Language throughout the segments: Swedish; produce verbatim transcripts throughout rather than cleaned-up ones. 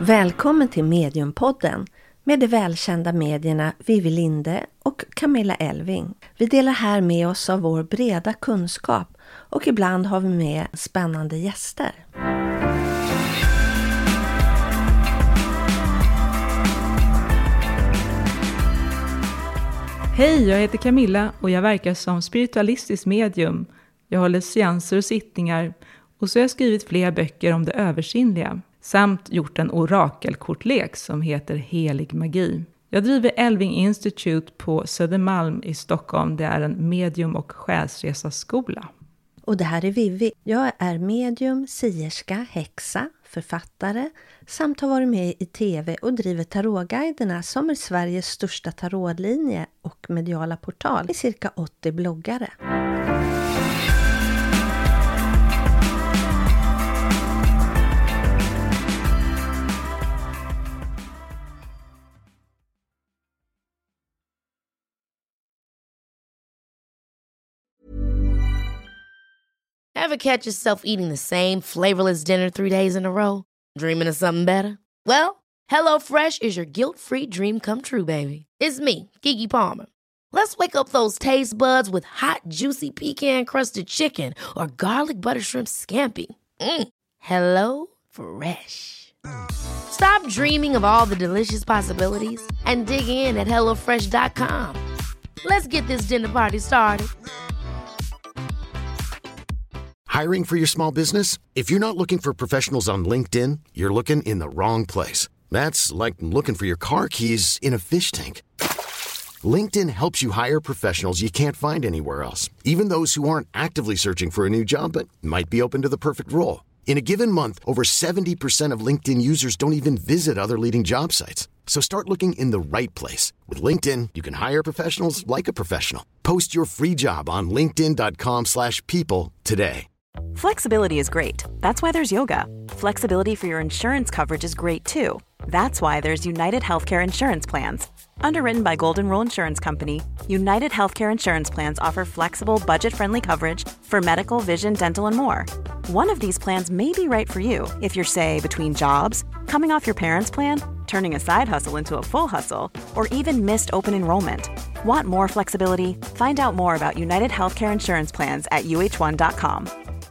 Välkommen till Mediumpodden med de välkända medierna Vivi Linde och Camilla Elving. Vi delar här med oss av vår breda kunskap och ibland har vi med spännande gäster. Hej, jag heter Camilla och jag verkar som spiritualistisk medium. Jag håller seanser och sittningar och så har jag skrivit flera böcker om det översinnliga. Samt gjort en orakelkortlek som heter Helig magi. Jag driver Elving Institute på Södermalm i Stockholm. Det är en medium- och själsresaskola. Och det här är Vivi. Jag är medium, sierska, häxa, författare samt har varit med i tv och driver tarotguiderna som är Sveriges största tarotlinje och mediala portal i cirka åttio bloggare. Ever catch yourself eating the same flavorless dinner three days in a row? Dreaming of something better? Well, HelloFresh is your guilt-free dream come true, baby. It's me, Keke Palmer. Let's wake up those taste buds with hot, juicy pecan-crusted chicken or garlic butter shrimp scampi. Mm. Hello Fresh. Stop dreaming of all the delicious possibilities and dig in at hello fresh dot com. Let's get this dinner party started. Hiring for your small business? If you're not looking for professionals on LinkedIn, you're looking in the wrong place. That's like looking for your car keys in a fish tank. LinkedIn helps you hire professionals you can't find anywhere else, even those who aren't actively searching for a new job but might be open to the perfect role. In a given month, over seventy percent of LinkedIn users don't even visit other leading job sites. So start looking in the right place. With LinkedIn, you can hire professionals like a professional. Post your free job on linkedin dot com slash people today. Flexibility is great. That's why there's yoga. Flexibility for your insurance coverage is great too. That's why there's United Healthcare Insurance Plans. Underwritten by Golden Rule Insurance Company, United Healthcare Insurance Plans offer flexible, budget-friendly coverage for medical, vision, dental, and more. One of these plans may be right for you if you're, say, between jobs, coming off your parents' plan, turning a side hustle into a full hustle, or even missed open enrollment. Want more flexibility? Find out more about United Healthcare Insurance Plans at u h one dot com.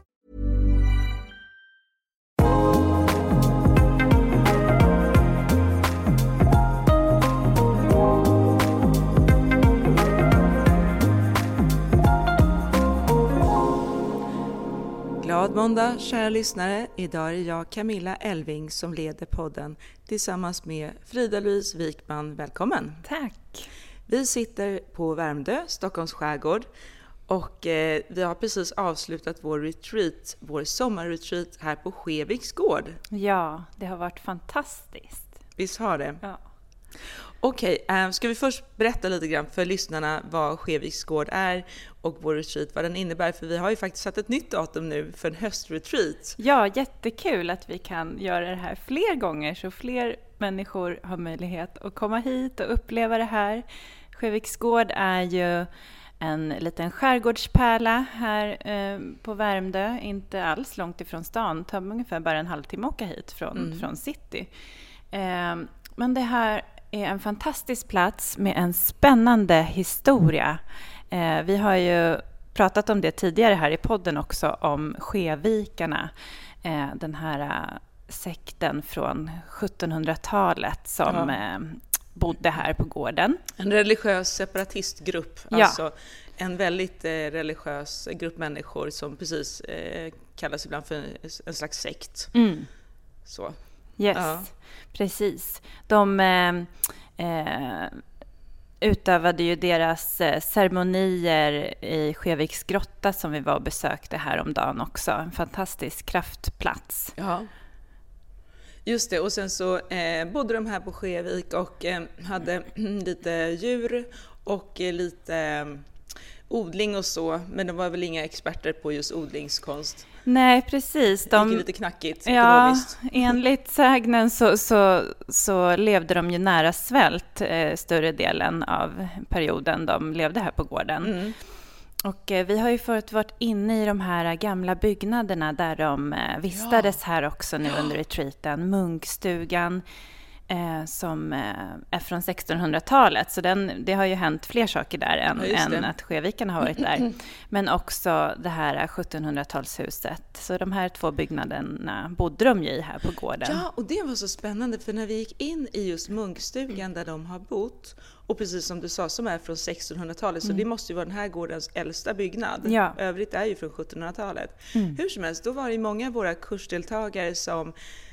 Glad måndag, kära lyssnare. Idag är jag Camilla Elving som leder podden tillsammans med Frida-Louise Wikman. Välkommen! Tack! Vi sitter på Värmdö, Stockholms skärgård. Och eh, vi har precis avslutat vår retreat, vår sommarretreat här på Skeviks gård. Ja, det har varit fantastiskt. Visst har det? Ja. Okej, äh, ska vi först berätta lite grann för lyssnarna vad Skeviks gård är och vår retreat, vad den innebär. För vi har ju faktiskt satt ett nytt datum nu för en höstretreat. Ja, jättekul att vi kan göra det här fler gånger så fler människor har möjlighet att komma hit och uppleva det här. Skeviks gård är ju en liten skärgårdspärla här eh, på Värmdö, inte alls långt ifrån stan. Det tar ungefär bara en halvtimme att åka hit från, mm. från city. Eh, men det här är en fantastisk plats med en spännande historia. Eh, vi har ju pratat om det tidigare här i podden också, om Skevikarna. Eh, den här uh, sekten från sjuttonhundratalet som ja. eh, bodde här på gården. En religiös separatistgrupp, ja. Alltså en väldigt eh, religiös grupp människor som precis eh, kallas ibland för en slags sekt. Mm. Så. Yes, ja. Precis. De eh, eh, utövade ju deras eh, ceremonier i Skeviks grotta som vi var och besökte häromdagen också. En fantastisk kraftplats. Ja. Just det, och sen så eh, bodde de här på Skevik och eh, hade lite djur och eh, lite eh, odling och så, men de var väl inga experter på just odlingskonst. Nej, precis. De, det gick lite knackigt ja, ekonomiskt. Enligt sägnen så, så, så levde de ju nära svält eh, större delen av perioden de levde här på gården. Mm. Och eh, vi har ju förut varit inne i de här gamla byggnaderna där de eh, vistades ja. här också nu under retreaten. Munkstugan eh, som eh, är från sextonhundratalet. Så den, det har ju hänt fler saker där än, ja, än att Sjövikarna har varit där. Men också det här sjuttonhundratalshuset. Så de här två byggnaderna bodde de ju i här på gården. Ja, och det var så spännande för när vi gick in i just munkstugan där de har bott, och precis som du sa, som är från sextonhundratalet, mm. så det måste ju vara den här gårdens äldsta byggnad. Ja. Övrigt är ju från sjuttonhundratalet. Mm. Hur som helst, då var det många av våra kursdeltagare som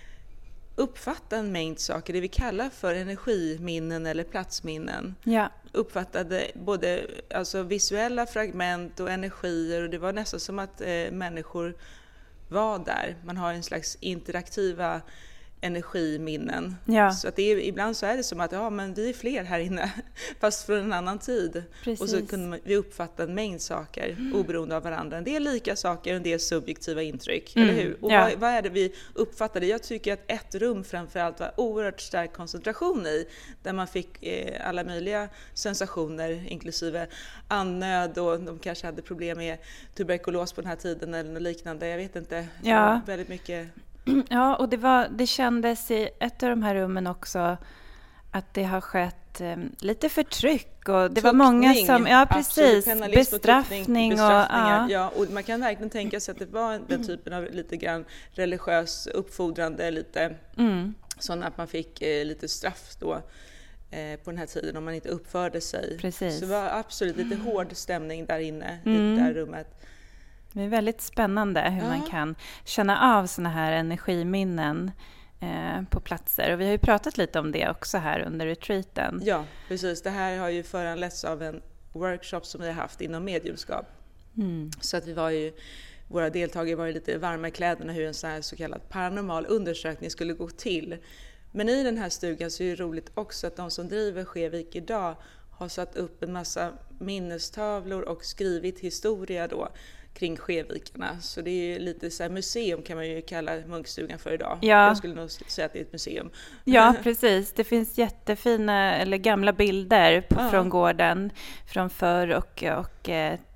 uppfattade en mängd saker, det vi kallar för energiminnen eller platsminnen. Ja. Uppfattade både alltså, visuella fragment och energier, och det var nästan som att eh, människor var där. Man har en slags interaktiva energiminnen. Ja. Så att det är, ibland så är det som att ja, men vi är fler här inne, fast från en annan tid. Precis. Och så kunde vi uppfatta en mängd saker mm. oberoende av varandra. En del lika saker, en del subjektiva intryck. Mm. Eller hur? Och ja. vad, vad är det vi uppfattade? Jag tycker att ett rum framförallt var oerhört stark koncentration i, där man fick eh, alla möjliga sensationer, inklusive andnöd, och de kanske hade problem med tuberkulos på den här tiden eller något liknande. Jag vet inte. Ja. Väldigt mycket. Ja, och det, var, det kändes i ett av de här rummen också att det har skett eh, lite förtryck. Och det tuckning, var många som, ja precis, bestraffning. Och, och, ja. Ja, och man kan verkligen tänka sig att det var den typen av lite grann religiös uppfordrande, lite mm. sådana att man fick eh, lite straff då eh, på den här tiden om man inte uppförde sig. Precis. Så det var absolut lite mm. hård stämning där inne mm. i det här rummet. Det är väldigt spännande hur ja. man kan känna av såna här energiminnen eh, på platser. Och vi har ju pratat lite om det också här under retreaten. Ja, precis. Det här har ju föranletts av en workshop som vi har haft inom mediumskap. Mm. Så att vi var ju, våra deltagare var ju lite varma i kläderna hur en sån här så kallad paranormal undersökning skulle gå till. Men i den här stugan så är det roligt också att de som driver Sjövik idag har satt upp en massa minnestavlor och skrivit historia då kring Sjövikarna. Så det är lite så här museum kan man ju kalla munkstugan för idag. Ja. Jag skulle nog säga att det är ett museum. Ja, precis. Det finns jättefina eller gamla bilder på, ja. från gården från förr och, och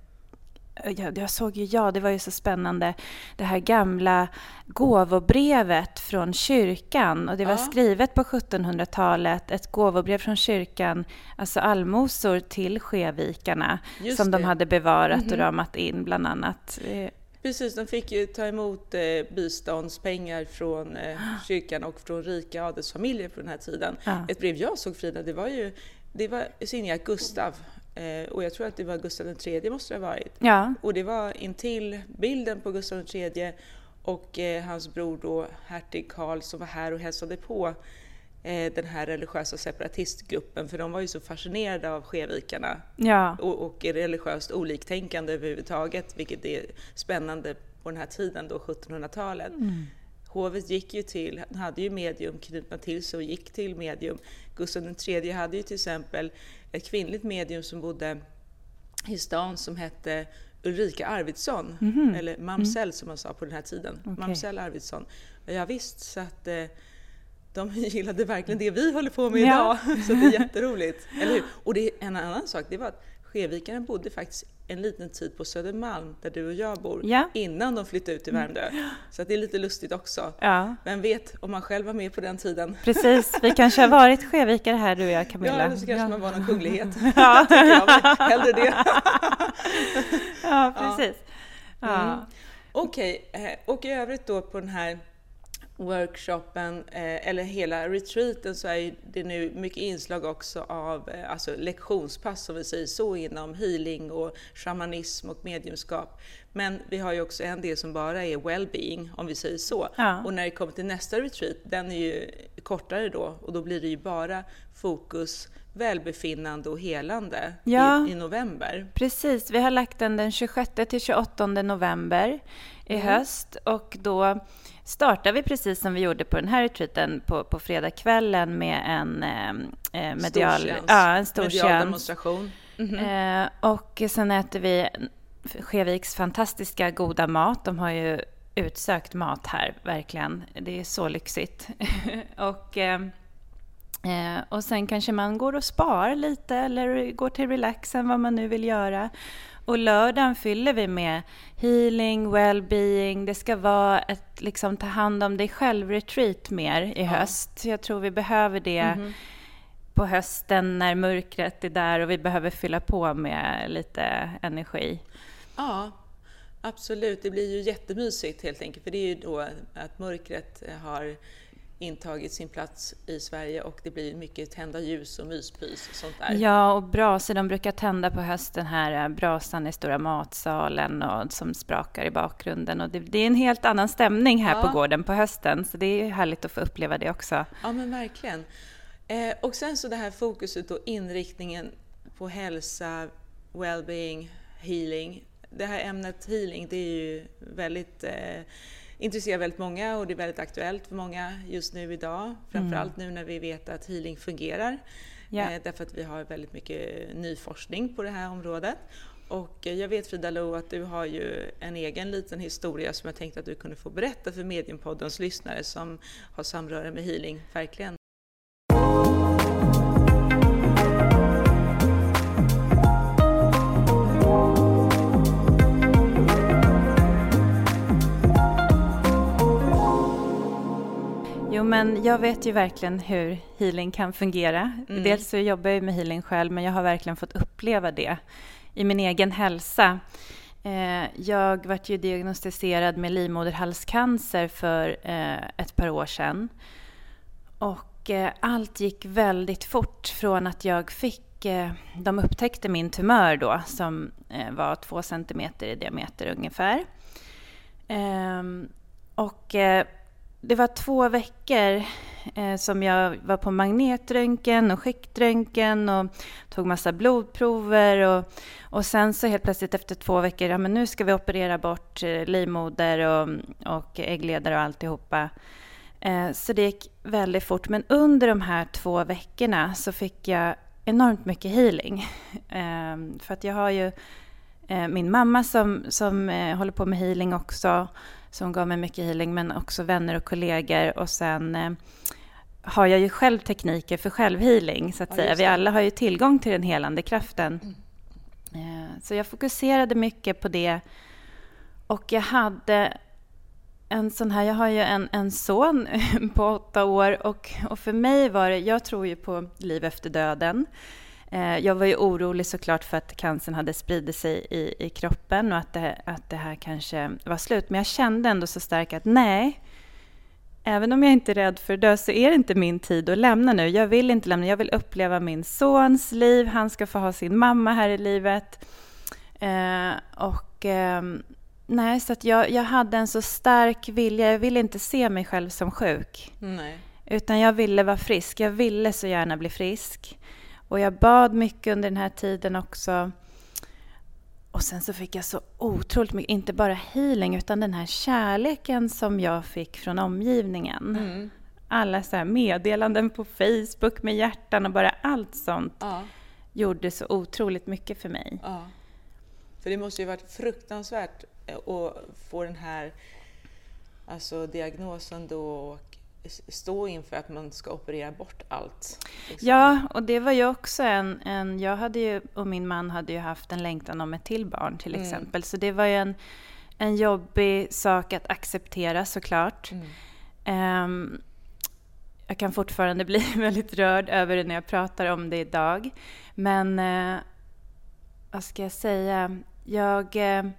jag, jag såg ju, ja det var ju så spännande, det här gamla gåvobrevet från kyrkan, och det var ja. skrivet på sjuttonhundratalet, ett gåvobrev från kyrkan, alltså allmosor till Sjövikarna Just som det. de hade bevarat mm-hmm. och ramat in bland annat. Precis, de fick ju ta emot eh, biståndspengar från eh, kyrkan och från rika adelsfamiljer på den här tiden. Ja. Ett brev jag såg, Frida, det var ju det var signerat Gustav. Eh, och jag tror att det var Gustav den tredje måste det ha varit. Ja. Och det var intill bilden på Gustav den tredje och eh, hans bror då, hertig Karl, som var här och hälsade på eh, den här religiösa separatistgruppen. För de var ju så fascinerade av Sjövikarna ja. och, och religiöst oliktänkande överhuvudtaget, vilket är spännande på den här tiden då, sjuttonhundratalet. Mm. Hovet gick ju till, han hade ju medium knutna till sig och gick till medium. Gustav den tredje hade ju till exempel ett kvinnligt medium som bodde i stan som hette Ulrika Arvidsson, mm-hmm. eller Mamsell mm. som man sa på den här tiden. Okay. Mamsell Arvidsson. Ja, visst, så att eh, de gillade verkligen det vi håller på med ja. idag. Så det är jätteroligt, eller hur? Och det är en annan sak, det var att Sjövikarna bodde faktiskt en liten tid på Södermalm där du och jag bor ja. innan de flyttade ut till Värmdö. Så att det är lite lustigt också. Ja. Vem vet om man själv var med på den tiden. Precis, vi kanske har varit sjövikare här du och jag, Camilla. Ja, eller så kanske ja. man var någon kunglighet. Ja, jag, hellre det. Ja, precis. Ja. Mm. Okej, okay. Och i övrigt då på den här workshopen eh, eller hela retreaten så är det nu mycket inslag också av eh, alltså lektionspass som vi säger så inom healing och shamanism och mediumskap. Men vi har ju också en del som bara är well-being om vi säger så. Ja. Och när det kommer till nästa retreat, den är ju kortare då och då blir det ju bara fokus välbefinnande och helande ja, i, i november. Precis, vi har lagt den den tjugosjätte till tjugoåttonde november i mm. höst och då startar vi precis som vi gjorde på den här retreaten på, på fredagskvällen med en eh, medial, ja, en stor medial demonstration. Mm-hmm. Eh, och sen äter vi Sjöviks fantastiska goda mat. De har ju utsökt mat här, verkligen. Det är så lyxigt. och... Eh, Eh, och sen kanske man går och spar lite eller går till relaxen, vad man nu vill göra. Och lördagen fyller vi med healing, well-being. Det ska vara ett liksom, ta hand om dig själv-retreat mer i ja. höst. Jag tror vi behöver det mm-hmm. på hösten när mörkret är där och vi behöver fylla på med lite energi. Ja, absolut. Det blir ju jättemysigt helt enkelt. För det är ju då att mörkret har intagit sin plats i Sverige och det blir mycket tända ljus och myspys och sånt där. Ja, och brasor, de brukar tända på hösten här, brasan i stora matsalen och som sprakar i bakgrunden. Och det, det är en helt annan stämning här ja. på gården på hösten, så det är härligt att få uppleva det också. Ja, men verkligen. Eh, och sen så det här fokuset och inriktningen på hälsa, well-being, healing. Det här ämnet healing, det är ju väldigt... Eh, intresserar väldigt många och det är väldigt aktuellt för många just nu idag. Framförallt mm. nu när vi vet att healing fungerar. Yeah. Eh, därför att vi har väldigt mycket ny forskning på det här området. Och jag vet Frida Lo att du har ju en egen liten historia som jag tänkte att du kunde få berätta för Mediumpoddens lyssnare som har samröre med healing, verkligen. Jo, men jag vet ju verkligen hur healing kan fungera. Mm. Dels så jobbar jag med healing själv, men jag har verkligen fått uppleva det i min egen hälsa. Eh, jag vart ju diagnostiserad med livmoderhalscancer för eh, ett par år sedan. Och eh, allt gick väldigt fort från att jag fick, eh, de upptäckte min tumör då, som eh, var två centimeter i diameter ungefär. Eh, och... Eh, Det var två veckor eh, som jag var på magnetröntgen och skiktröntgen och tog massa blodprover. Och, och sen så helt plötsligt efter två veckor, ja men nu ska vi operera bort eh, livmoder och, och äggledare och alltihopa. Eh, så det gick väldigt fort. Men under de här två veckorna så fick jag enormt mycket healing. Eh, för att jag har ju eh, min mamma som, som eh, håller på med healing också. Som gav mig mycket healing, men också vänner och kollegor. Och sen eh, har jag ju själv tekniker för självhealing, så att ja, säga. Vi alla har ju tillgång till den helande kraften. Mm. Eh, så jag fokuserade mycket på det. Och jag hade en sån här, jag har ju en, en son på åtta år. Och, och för mig var det, jag tror ju på liv efter döden. Jag var ju orolig såklart för att cancern hade spridit sig i, i kroppen och att det, att det här kanske var slut. Men jag kände ändå så starkt att nej, även om jag inte är rädd för att dö så är det inte min tid att lämna nu. Jag vill inte lämna, jag vill uppleva min sons liv. Han ska få ha sin mamma här i livet. Eh, och eh, nej, så att jag, jag hade en så stark vilja. Jag ville inte se mig själv som sjuk. Nej. Utan jag ville vara frisk. Jag ville så gärna bli frisk. Och jag bad mycket under den här tiden också. Och sen så fick jag så otroligt mycket, inte bara healing utan den här kärleken som jag fick från omgivningen. Mm. Alla så här meddelanden på Facebook med hjärtan och bara allt sånt ja. gjorde så otroligt mycket för mig. Ja. För det måste ju varit fruktansvärt att få den här alltså, diagnosen då och stå inför att man ska operera bort allt. Liksom. Ja, och det var ju också en, en... Jag hade ju, och min man hade ju haft en längtan om ett till barn till mm. exempel. Så det var ju en, en jobbig sak att acceptera såklart. Mm. Um, jag kan fortfarande bli väldigt rörd över det när jag pratar om det idag. Men uh, vad ska jag säga? Jag... Uh,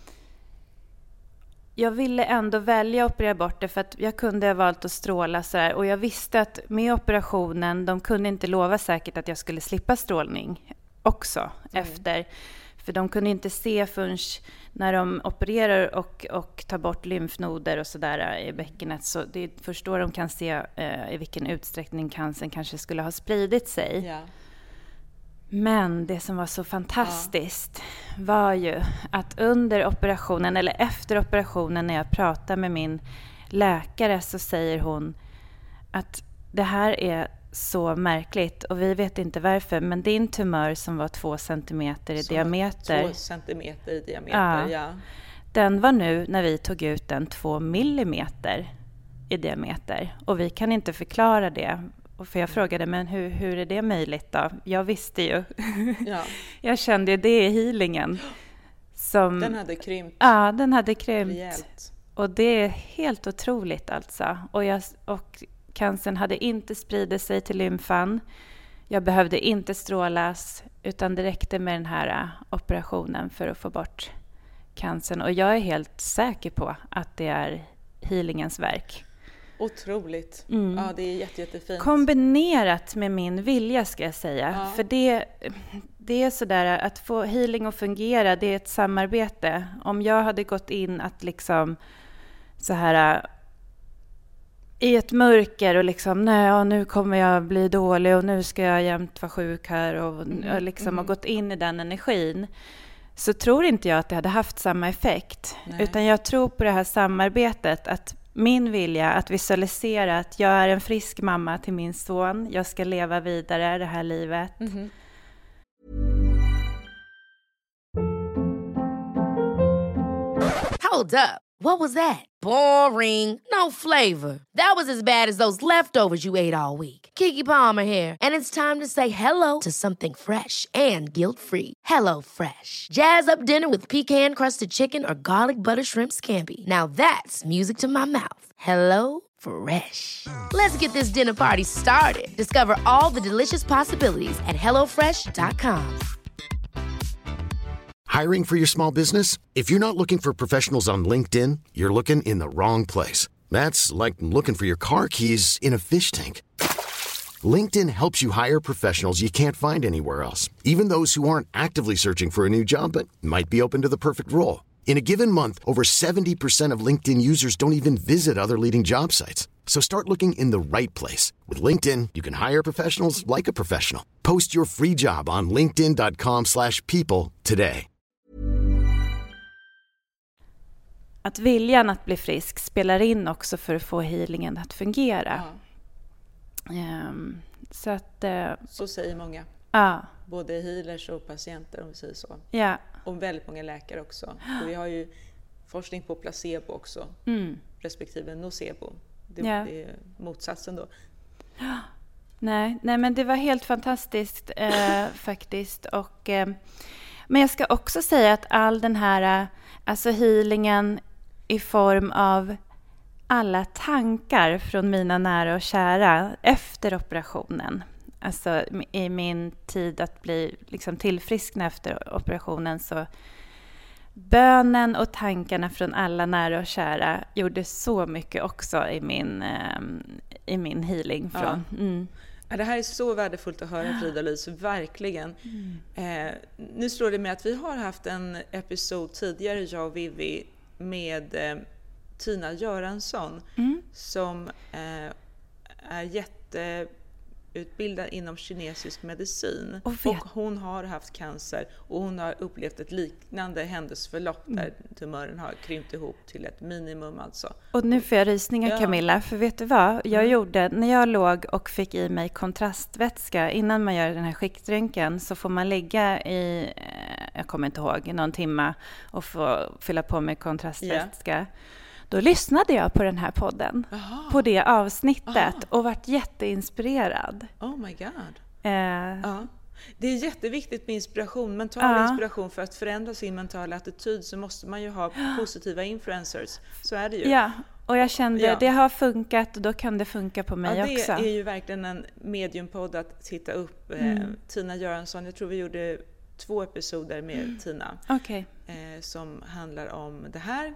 Jag ville ändå välja att operera bort det för att jag kunde ha valt att stråla så här. Och jag visste att med operationen, de kunde inte lova säkert att jag skulle slippa strålning också mm. efter. För de kunde inte se förrän när de opererar och, och tar bort lymfnoder och sådär i bäckenet. Så det är först då de kan se eh, i vilken utsträckning cancern kanske skulle ha spridit sig. Ja. Men det som var så fantastiskt ja. var ju att under operationen eller efter operationen när jag pratar med min läkare så säger hon att det här är så märkligt och vi vet inte varför, men din tumör som var två centimeter i som diameter. Två centimeter i diameter, ja, ja. Den var nu när vi tog ut den två millimeter i diameter och vi kan inte förklara det Och för jag frågade, men hur, hur är det möjligt då? Jag visste ju. Ja. Jag kände ju, det är healingen. Som, Den hade krympt. Ja, den hade krympt. Rejält. Och det är helt otroligt alltså. Och, jag, och cancern hade inte spridit sig till lymfan. Jag behövde inte strålas, utan det räckte med den här uh, operationen för att få bort cancern. Och jag är helt säker på att det är healingens verk. Otroligt. Mm. Ja, det är jätte, jättefint. Kombinerat med min vilja ska jag säga. Ja. För det, det är sådär att få healing att fungera, det är ett samarbete. Om jag hade gått in att liksom så här i ett mörker och liksom, nej, ja, nu kommer jag bli dålig och nu ska jag jämt vara sjuk här och, Mm. och liksom Mm. har gått in i den energin, så tror inte jag att det hade haft samma effekt. Nej. Utan jag tror på det här samarbetet, att min vilja att visualisera att jag är en frisk mamma till min son, jag ska leva vidare det här livet. Mhm. Hold up. What was that? Boring. No flavor. That was as bad as those leftovers you ate all week. Keke Palmer here, and it's time to say hello to something fresh and guilt-free. Hello Fresh. Jazz up dinner with pecan-crusted chicken or garlic butter shrimp scampi. Now that's music to my mouth. Hello Fresh. Let's get this dinner party started. Discover all the delicious possibilities at hello fresh dot com. Hiring for your small business? If you're not looking for professionals on LinkedIn, you're looking in the wrong place. That's like looking for your car keys in a fish tank. LinkedIn helps you hire professionals you can't find anywhere else, even those who aren't actively searching for a new job but might be open to the perfect role. In a given month, over seventy percent of LinkedIn users don't even visit other leading job sites. So start looking in the right place. With LinkedIn, you can hire professionals like a professional. Post your free job on linkedin dot com slash people today. Att viljan att bli frisk spelar in också för att få healingen att fungera. Ja. Um, så att... Uh, Så säger många. Ja. Både healers och patienter, om vi säger så. Ja. Och väldigt många läkare också. Och vi har ju forskning på placebo också. Mm. Respektive nocebo. Det, Ja. det är motsatsen då. Nej, nej, men det var helt fantastiskt eh, faktiskt. Och, eh, men jag ska också säga att all den här eh, alltså healingen i form av alla tankar från mina nära och kära efter operationen. Alltså i min tid att bli liksom tillfriskna efter operationen, så bönen och tankarna från alla nära och kära gjorde så mycket också i min, eh, i min healing. Från. Ja. Mm. Ja, det här är så värdefullt att höra, Frida-Louise, verkligen. Mm. Eh, nu slår det mig att vi har haft en episod tidigare, jag och Vivi, med eh, Tina Göransson, mm. som eh, är jätteutbildad inom kinesisk medicin. Och, och hon har haft cancer och hon har upplevt ett liknande händelseförlopp mm. där tumören har krympt ihop till ett minimum alltså. Och nu får jag rysningar, ja. Camilla, för vet du vad? Jag mm. gjorde, när jag låg och fick i mig kontrastvätska, innan man gör den här skiktröntgen så får man ligga i, jag kommer inte ihåg, någon timma och få fylla på med kontrastvätska. Yeah. Då lyssnade jag på den här podden, Aha. på det avsnittet Aha. och vart jätteinspirerad. Oh my god. Eh. Ja. Det är jätteviktigt med inspiration, mental ja. inspiration. För att förändra sin mentala attityd så måste man ju ha positiva influencers. Så är det ju. Ja, och jag kände ja. det har funkat och då kan det funka på mig ja, det också. Det är ju verkligen en mediumpodd att titta upp. Mm. Eh, Tina Göransson, jag tror vi gjorde två episoder med mm. Tina. Okay. Eh, som handlar om det här.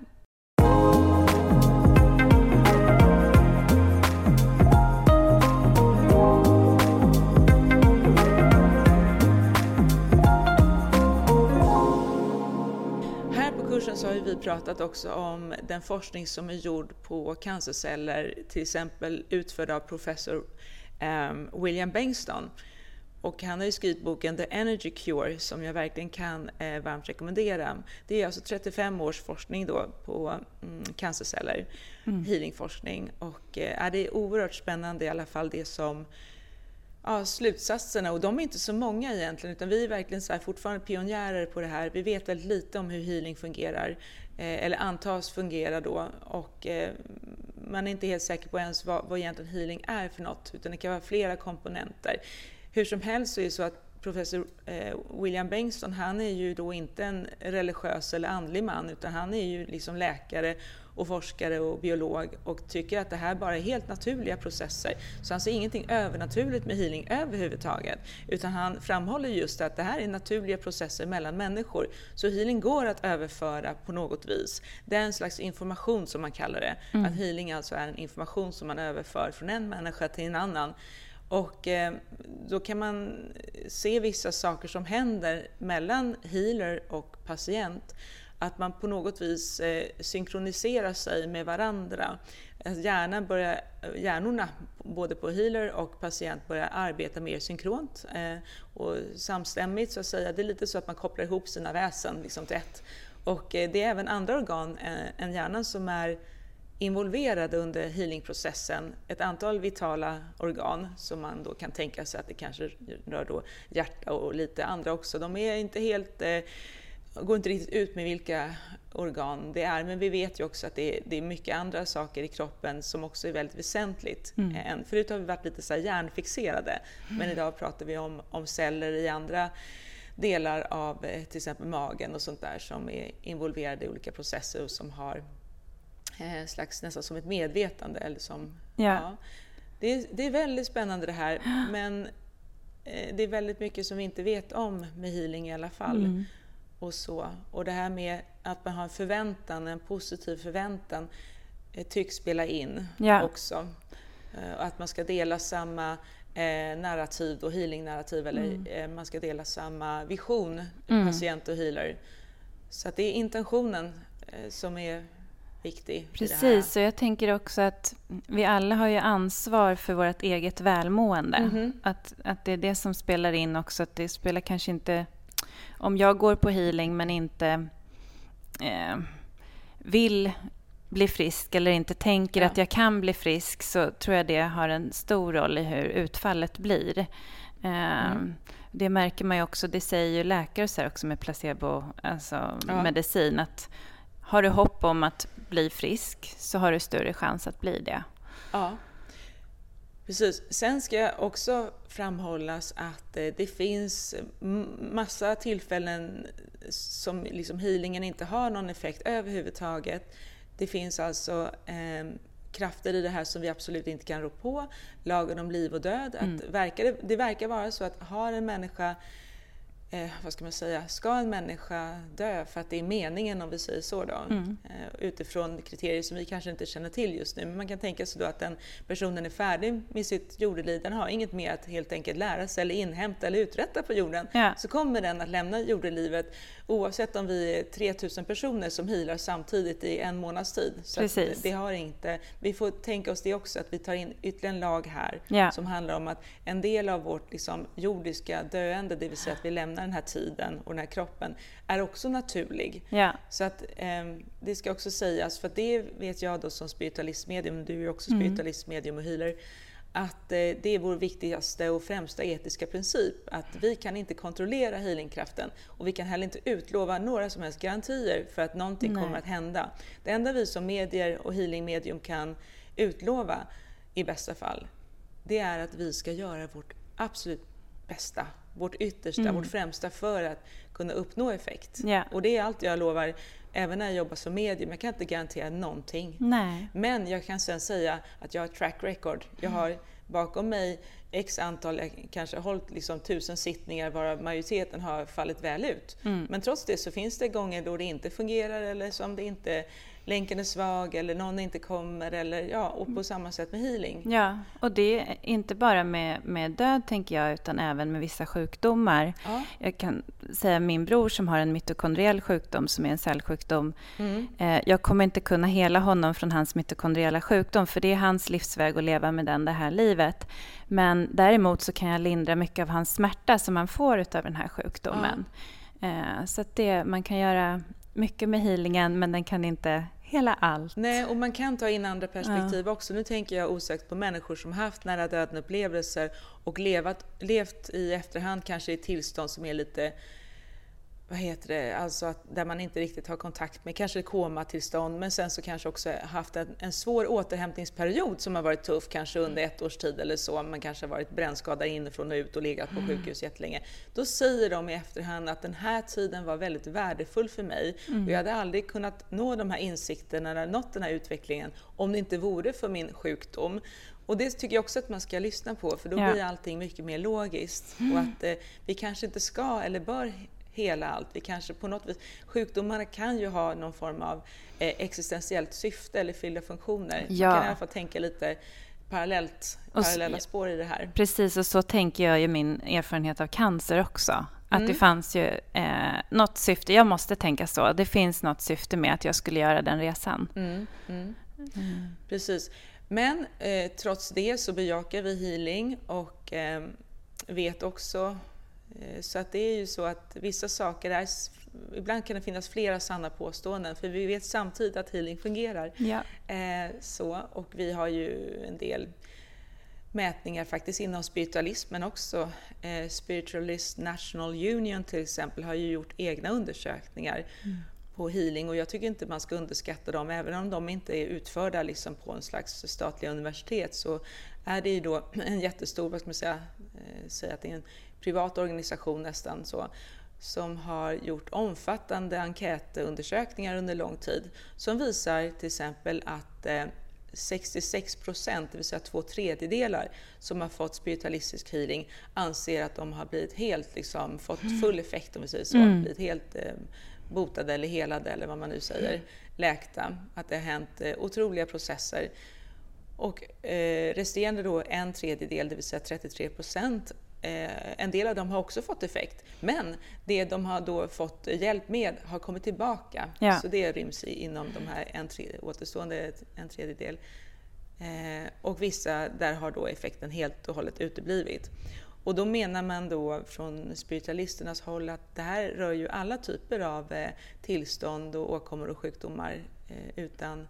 Så har vi pratat också om den forskning som är gjord på cancerceller, till exempel utförd av professor um, William Bengston. Och han har ju skrivit boken The Energy Cure som jag verkligen kan eh, varmt rekommendera. Det är alltså trettiofem års forskning då på mm, cancerceller, mm. healingforskning. Och eh, det är oerhört spännande i alla fall det som Ja, slutsatserna, och de är inte så många egentligen, utan vi är verkligen så här fortfarande pionjärer på det här. Vi vet väldigt lite om hur healing fungerar, eh, eller antas fungera då, och eh, man är inte helt säker på ens vad, vad egentligen healing är för något, utan det kan vara flera komponenter. Hur som helst så är det så att professor eh, William Bengtsson, han är ju då inte en religiös eller andlig man, utan han är ju liksom läkare och forskare och biolog och tycker att det här bara är helt naturliga processer. Så han ser ingenting övernaturligt med healing överhuvudtaget, utan han framhåller just att det här är naturliga processer mellan människor. Så healing går att överföra på något vis. Det är en slags information som man kallar det. Mm. Att healing alltså är en information som man överför från en människa till en annan. Och eh, då kan man se vissa saker som händer mellan healer och patient. Att man på något vis eh, synkroniserar sig med varandra. Att hjärnan börjar, hjärnorna både på healer och patient börjar arbeta mer synkront eh, och samstämmigt så att säga. Det är lite så att man kopplar ihop sina väsen liksom till ett. Och eh, det är även andra organ eh, än hjärnan som är involverade under healingprocessen. Ett antal vitala organ som man då kan tänka sig att det kanske rör då hjärta och lite andra också. De är inte helt, eh, går inte riktigt ut med vilka organ det är, men vi vet ju också att det är, det är mycket andra saker i kroppen som också är väldigt väsentligt. Mm. Än. Förut har vi varit lite så här hjärnfixerade, mm. men idag pratar vi om, om celler i andra delar av eh, till exempel magen och sånt där som är involverade i olika processer och som har Eh, slags nästan som ett medvetande. Eller som, ja. Ja, det, är, det är väldigt spännande det här, men eh, det är väldigt mycket som vi inte vet om med healing i alla fall. Mm. Och, så. Och det här med att man har en förväntan, en positiv förväntan eh, tycks spela in ja. också. Eh, och att man ska dela samma eh, narrativ och healing-narrativ, eller mm. eh, man ska dela samma vision, mm. patient och healer. Så att det är intentionen eh, som är viktig. Precis, och jag tänker också att vi alla har ju ansvar för vårt eget välmående. Mm-hmm. Att, att det är det som spelar in också. Att det spelar kanske inte... Om jag går på healing men inte eh, vill bli frisk eller inte tänker ja. att jag kan bli frisk, så tror jag det har en stor roll i hur utfallet blir. Eh, mm. Det märker man ju också, det säger ju läkare så här också med placebo, alltså ja. medicin, att har du hopp om att bli frisk så har du större chans att bli det. Ja, precis. Sen ska jag också framhållas att det finns massa tillfällen som liksom healingen inte har någon effekt överhuvudtaget. Det finns alltså eh, krafter i det här som vi absolut inte kan rå på. Lagen om liv och död. Att mm. verkar det, det verkar vara så att har en människa Eh, vad ska man säga, ska en människa dö för att det är meningen, om vi säger så då, mm. eh, utifrån kriterier som vi kanske inte känner till just nu, men man kan tänka sig då att den personen är färdig med sitt jordeliv, den har inget mer att helt enkelt lära sig eller inhämta eller uträtta på jorden, ja. så kommer den att lämna jordelivet oavsett om vi är tre tusen personer som healar samtidigt i en månads tid. Så att det har inte, vi får tänka oss det också, att vi tar in ytterligare en lag här ja. som handlar om att en del av vårt liksom, jordiska döende, det vill säga att vi lämnar den här tiden och den här kroppen, är också naturlig. Ja. Så att eh, det ska också sägas, för det vet jag då som spiritualistmedium, du är ju också spiritualistmedium och healer, att eh, det är vår viktigaste och främsta etiska princip, att vi kan inte kontrollera healingkraften och vi kan heller inte utlova några som helst garantier för att någonting Nej. kommer att hända. Det enda vi som medier och healingmedium kan utlova i bästa fall, det är att vi ska göra vårt absolut bästa, vårt yttersta, mm. vårt främsta för att kunna uppnå effekt. Yeah. Och det är allt jag lovar, även när jag jobbar som medium. Jag kan inte garantera någonting. Nej. Men jag kan sen säga att jag har track record. Jag har bakom mig x antal, jag kanske har hållit liksom tusen sittningar varav majoriteten har fallit väl ut. Mm. Men trots det så finns det gånger då det inte fungerar, eller som det inte, länken är svag eller någon inte kommer, eller ja, och på samma sätt med healing. Ja, och det är inte bara med, med död tänker jag, utan även med vissa sjukdomar. Ja. Jag kan säga min bror som har en mitokondriell sjukdom som är en cellsjukdom. Mm. Eh, jag kommer inte kunna hela honom från hans mitokondriella sjukdom, för det är hans livsväg att leva med den det här livet. Men däremot så kan jag lindra mycket av hans smärta som man får utav den här sjukdomen. Ja. Eh, så att det, man kan göra mycket med healingen, men den kan inte hela allt. Nej, och man kan ta in andra perspektiv ja. också. Nu tänker jag osökt på människor som haft nära döden upplevelser och levat, levt i efterhand kanske i tillstånd som är lite vad heter det, alltså att där man inte riktigt har kontakt med kanske komatillstånd, men sen så kanske också haft en, en svår återhämtningsperiod som har varit tuff, kanske under ett års tid eller så, man kanske har varit brännskadad inifrån och ut och legat på sjukhus jättelänge. Då säger de i efterhand att den här tiden var väldigt värdefull för mig mm. och jag hade aldrig kunnat nå de här insikterna eller nått den här utvecklingen om det inte vore för min sjukdom. Och det tycker jag också att man ska lyssna på, för då ja. blir allting mycket mer logiskt mm. och att eh, vi kanske inte ska eller bör hela allt. Vi kanske på något vis, sjukdomarna kan ju ha någon form av eh, existentiellt syfte eller fylla funktioner. Ja. Man kan i alla fall tänka lite parallellt, parallella och, spår i det här. Precis, och så tänker jag ju min erfarenhet av cancer också. Att mm. det fanns ju eh, något syfte, jag måste tänka så, det finns något syfte med att jag skulle göra den resan. Mm. Mm. Mm. Precis. Men eh, trots det så bejakar vi healing och eh, vet också. Så att det är ju så att vissa saker är, ibland kan det finnas flera sanna påståenden, för vi vet samtidigt att healing fungerar. Ja. Eh, så, och vi har ju en del mätningar faktiskt inom spiritualismen också. Eh, Spiritualist National Union till exempel har ju gjort egna undersökningar mm. på healing, och jag tycker inte man ska underskatta dem, även om de inte är utförda liksom på en slags statliga universitet, så är det ju då en jättestor, vad ska man säga, eh, säga att det är en privat organisation nästan så, som har gjort omfattande enkätundersökningar under lång tid, som visar till exempel att eh, sextiosex procent, det vill säga två tredjedelar som har fått spiritualistisk healing, anser att de har blivit helt, liksom, fått full effekt, om vi säger så, mm. blivit helt eh, botade eller helade eller vad man nu säger, läkta, att det har hänt eh, otroliga processer. Och eh, resterande då en tredjedel, det vill säga trettiotre procent, eh, en del av dem har också fått effekt, men det de har då fått hjälp med har kommit tillbaka. Ja. Så det ryms i, inom de här en tre, återstående en tredjedel. Eh, och vissa, där har då effekten helt och hållet uteblivit. Och då menar man då från spiritualisternas håll att det här rör ju alla typer av eh, tillstånd och åkommor och sjukdomar, eh, utan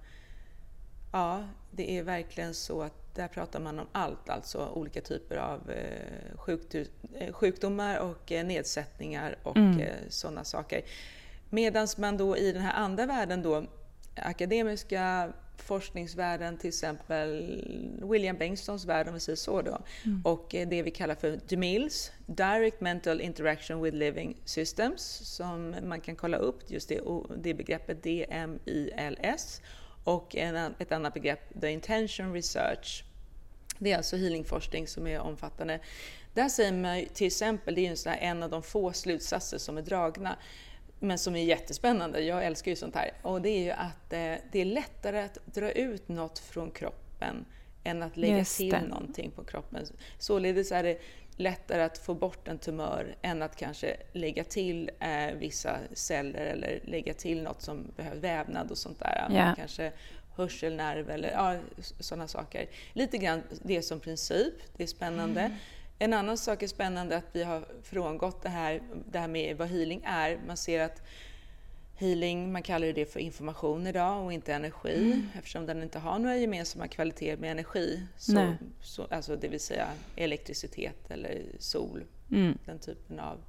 ja, det är verkligen så att där pratar man om allt, alltså olika typer av eh, sjukdom, eh, sjukdomar och eh, nedsättningar och mm. eh, sådana saker. Medan man då i den här andra världen då, akademiska forskningsvärlden, till exempel William Bengtssons värld, om vi säger så då, mm. och eh, det vi kallar för D M I L S, Direct Mental Interaction with Living Systems, som man kan kolla upp, just det, det begreppet D M I L S. Och en, ett annat begrepp, the intention research. Det är alltså healingforskning som är omfattande. Där säger man till exempel, det är ju en, sån här, en av de få slutsatser som är dragna, men som är jättespännande. Jag älskar ju sånt här. Och det är ju att eh, det är lättare att dra ut något från kroppen än att lägga till någonting på kroppen. Således är det lättare att få bort en tumör än att kanske lägga till eh, vissa celler eller lägga till något som behöver vävnad och sånt där. Yeah. Kanske hörselnerv eller ja, sådana saker. Lite grann det som princip, det är spännande. Mm. En annan sak är spännande att vi har frångått det här, det här med vad healing är. Man ser att healing, man kallar det för information idag och inte energi, mm. eftersom den inte har några gemensamma kvaliteter med energi, så, så, alltså det vill säga elektricitet eller sol, mm. den typen av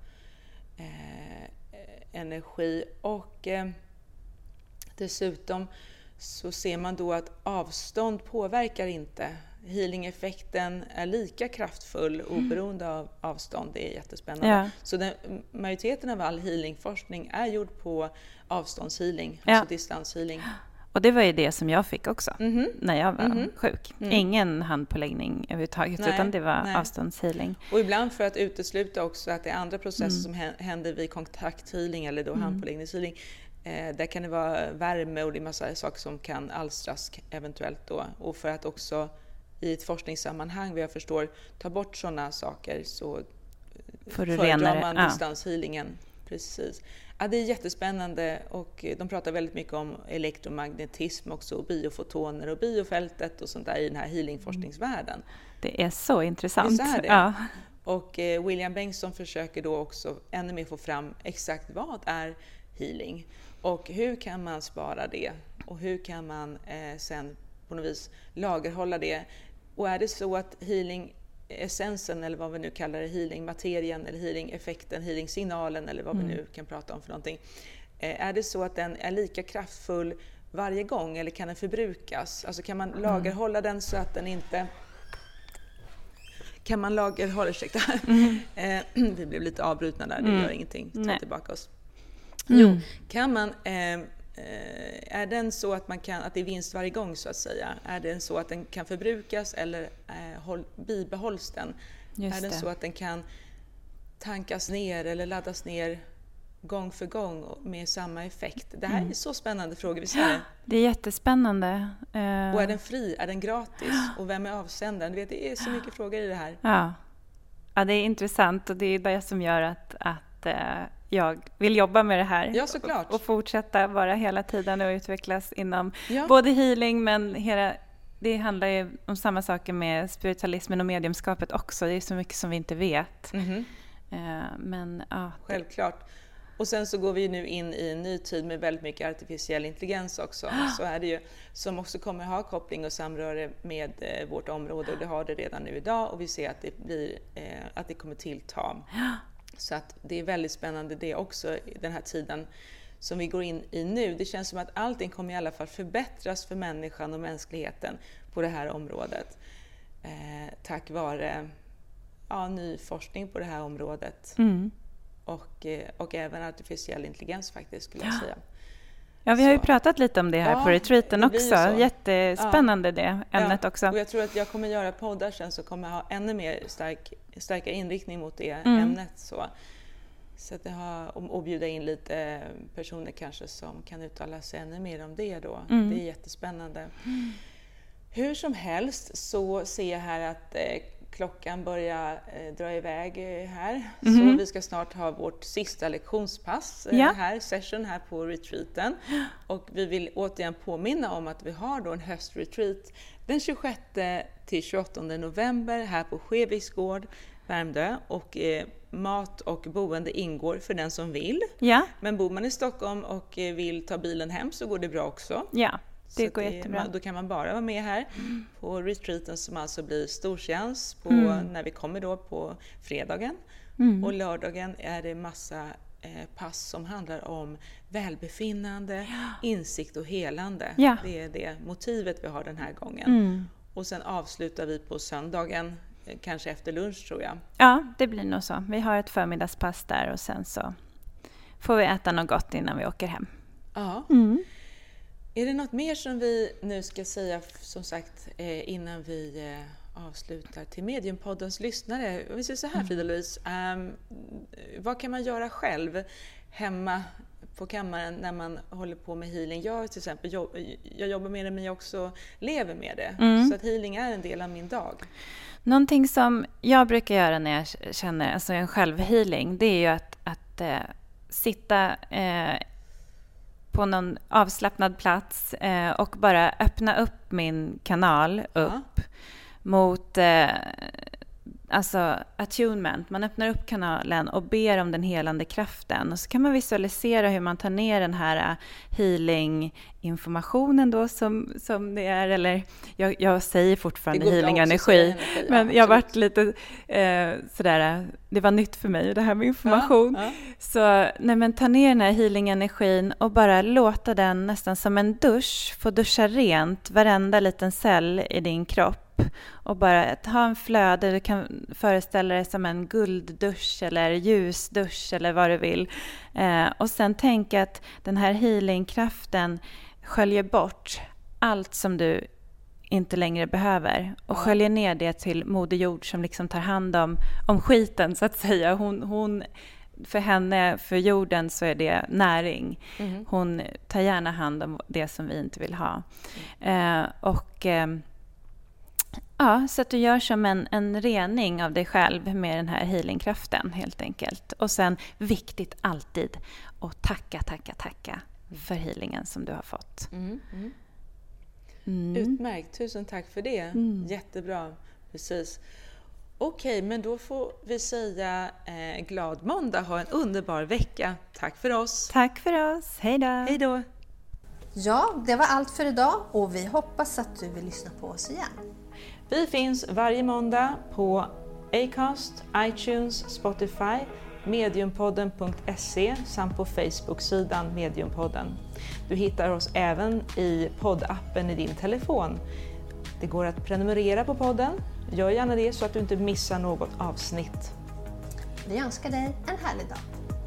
eh, energi. Och eh, dessutom så ser man då att avstånd påverkar inte. Healing-effekten är lika kraftfull oberoende av avstånd. Det är jättespännande. Ja. Så den, majoriteten av all healingforskning är gjord på avståndshealing, ja. Alltså distanshealing. Och det var ju det som jag fick också mm-hmm. när jag var mm-hmm. sjuk. Mm. Ingen handpåläggning överhuvudtaget, nej, utan det var nej. avståndshealing. Och ibland för att utesluta också att det är andra processer mm. som händer vid kontakthealing eller då mm. handpåläggningshealing. Eh, där kan det vara värme och det är massa saker som kan alstras eventuellt då. Och för att också i ett forskningssammanhang, vad jag förstår, ta bort sådana saker, så föredrar man ja. distanshealingen. Precis. Ja, det är jättespännande, och de pratar väldigt mycket om elektromagnetism också, och biofotoner och biofältet och sånt där i den här healingforskningsvärlden. Det är så intressant. Det är det. Ja. Och eh, William Bengtsson försöker då också ännu mer få fram exakt vad är healing och hur kan man spara det och hur kan man eh, sen på något vis lagerhålla det. Och är det så att healing essensen, eller vad vi nu kallar det, healing-materien eller healing-effekten, healing-signalen eller vad mm. vi nu kan prata om för någonting. Eh, är det så att den är lika kraftfull varje gång eller kan den förbrukas? Alltså kan man lagerhålla mm. den så att den inte... Kan man lagerhålla, ursäkta, mm. eh, vi blev lite avbrutna där, det mm. gör ingenting, ta Nej. tillbaka oss. Mm. Jo, kan man... Eh, är den så att man kan, att det är vinst varje gång så att säga? Är den så att den kan förbrukas eller eh, håll, bibehålls den? Just är den det. Så att den kan tankas ner eller laddas ner gång för gång med samma effekt? Det här mm. är så spännande frågor, visst är det? Det är jättespännande. Uh... Och är den fri? Är den gratis? Och vem är avsändaren? Du vet, det är så mycket frågor i det här. Ja, ja det är intressant och det är det som gör att, att uh... jag vill jobba med det här. Ja, såklart. Och, och fortsätta vara hela tiden och utvecklas inom ja. både healing, men hela, det handlar ju om samma saker med spiritualismen och mediumskapet också. Det är så mycket som vi inte vet. Mm-hmm. Uh, men, ja. Självklart. Och sen så går vi nu in i en ny tid med väldigt mycket artificiell intelligens också. Så är det ju, som också kommer ha koppling och samröre med eh, vårt område, och det har det redan nu idag, och vi ser att det, blir, eh, att det kommer tillta. Så att det är väldigt spännande det också, den här tiden som vi går in i nu. Det känns som att allting kommer i alla fall förbättras för människan och mänskligheten på det här området. Eh, tack vare ja, ny forskning på det här området. Mm. Och, och även artificiell intelligens faktiskt, skulle jag säga. Ja, vi har ju så. pratat lite om det här ja, på retreaten också. Jättespännande ja. det ämnet ja. också. Och jag tror att jag kommer göra poddar sen så kommer jag ha ännu mer stark, starkare inriktning mot det mm. ämnet. Så, så att jag har, och bjuda in lite personer kanske som kan uttala sig ännu mer om det då. Mm. Det är jättespännande. Mm. Hur som helst så ser jag här att eh, klockan börjar eh, dra iväg eh, här. Mm-hmm. Så vi ska snart ha vårt sista lektionspass eh, ja. här, session här på retreaten. Och vi vill återigen påminna om att vi har då en höstretreat den tjugosjätte till tjugoåttonde november här på Skeviks gård, Värmdö. Och eh, mat och boende ingår för den som vill. Ja. Men bor man i Stockholm och eh, vill ta bilen hem så går det bra också. Ja. Det så går det, jättebra. Då kan man bara vara med här mm. på retreaten som alltså blir storseans på, mm. när vi kommer då på fredagen. Mm. Och lördagen är det massa eh, pass som handlar om välbefinnande, ja. insikt och helande. Ja. Det är det motivet vi har den här gången. Mm. Och sen avslutar vi på söndagen, eh, kanske efter lunch tror jag. Ja, det blir nog så. Vi har ett förmiddagspass där och sen så får vi äta något gott innan vi åker hem. Ja. Mm. Är det något mer som vi nu ska säga, som sagt, innan vi avslutar till Mediumpoddens lyssnare? Vi säger så här, Frida-Louise, um, vad kan man göra själv hemma på kammaren när man håller på med healing? Jag till exempel jobb, jag jobbar med det, men jag också lever med det. Mm. Så att healing är en del av min dag. Någonting som jag brukar göra när jag känner alltså en självhealing, det är ju att, att äh, sitta äh, på någon avslappnad plats eh, och bara öppna upp min kanal upp ja. mot eh, alltså attunement. Man öppnar upp kanalen och ber om den helande kraften. Och så kan man visualisera hur man tar ner den här healing-informationen då som, som det är. Eller jag, jag säger fortfarande healing-energi. Men ja, jag har varit lite eh, sådär, det var nytt för mig det här med information. Ja, ja. Så nej, men ta ner den här healing-energin och bara låta den nästan som en dusch få duscha rent varenda liten cell i din kropp. Och bara ha en flöde, du kan föreställa dig som en gulddusch eller ljusdusch eller vad du vill. Eh, och sen tänka att den här healingkraften sköljer bort allt som du inte längre behöver. Och sköljer ner det till Moder Jord som liksom tar hand om, om skiten så att säga. Hon, hon, för henne, för jorden så är det näring. Mm. Hon tar gärna hand om det som vi inte vill ha. Eh, och... Eh, Ja, så att du gör som en, en rening av dig själv med den här healingkraften helt enkelt. Och sen, viktigt alltid, att tacka, tacka, tacka för healingen som du har fått. Mm, mm. Mm. Utmärkt, tusen tack för det. Mm. Jättebra, precis. Okej, men då får vi säga eh, glad måndag, ha en underbar vecka. Tack för oss. Tack för oss, hej då. Hej då. Ja, det var allt för idag och vi hoppas att du vill lyssna på oss igen. Vi finns varje måndag på Acast, iTunes, Spotify, mediumpodden punkt se samt på Facebook-sidan Mediumpodden. Du hittar oss även i poddappen i din telefon. Det går att prenumerera på podden. Gör gärna det så att du inte missar något avsnitt. Vi önskar dig en härlig dag.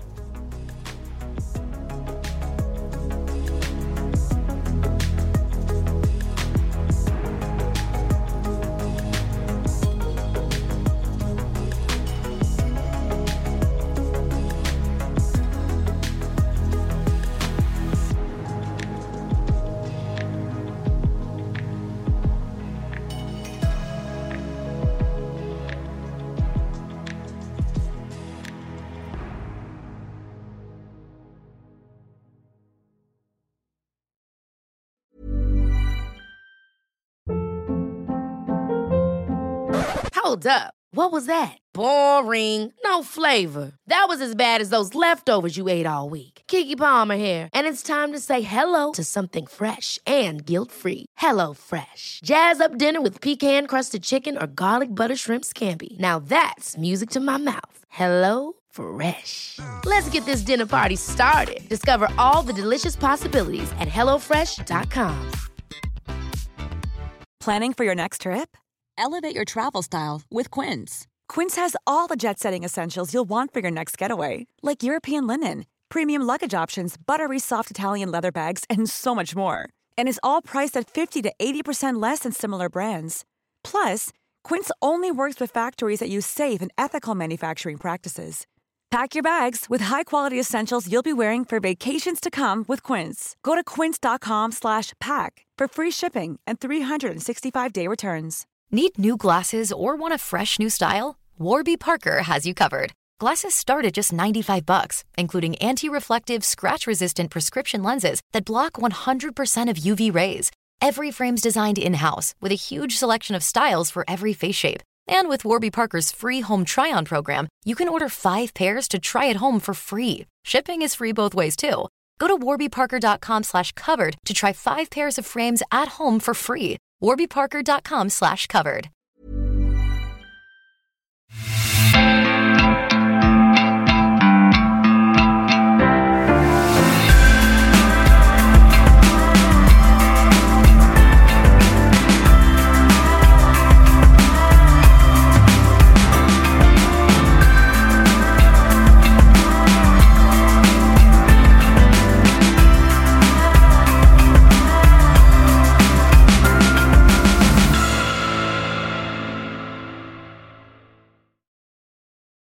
Hold up. What was that? Boring. No flavor. That was as bad as those leftovers you ate all week. Keke Palmer here, and it's time to say hello to something fresh and guilt-free. Hello Fresh. Jazz up dinner with pecan-crusted chicken or garlic butter shrimp scampi. Now that's music to my mouth. Hello Fresh. Let's get this dinner party started. Discover all the delicious possibilities at hello fresh dot com. Planning for your next trip? Elevate your travel style with Quince. Quince has all the jet-setting essentials you'll want for your next getaway, like European linen, premium luggage options, buttery soft Italian leather bags, and so much more. And is all priced at fifty to eighty percent less than similar brands. Plus, Quince only works with factories that use safe and ethical manufacturing practices. Pack your bags with high-quality essentials you'll be wearing for vacations to come with Quince. Go to quince.com slash pack for free shipping and three sixty-five day returns. Need new glasses or want a fresh new style? Warby Parker has you covered. Glasses start at just ninety-five bucks, including anti-reflective, scratch-resistant prescription lenses that block one hundred percent of U V rays. Every frame's designed in-house with a huge selection of styles for every face shape. And with Warby Parker's free home try-on program, you can order five pairs to try at home for free. Shipping is free both ways, too. Go to warbyparker.com slash covered to try five pairs of frames at home for free. warbyparker.com slash covered.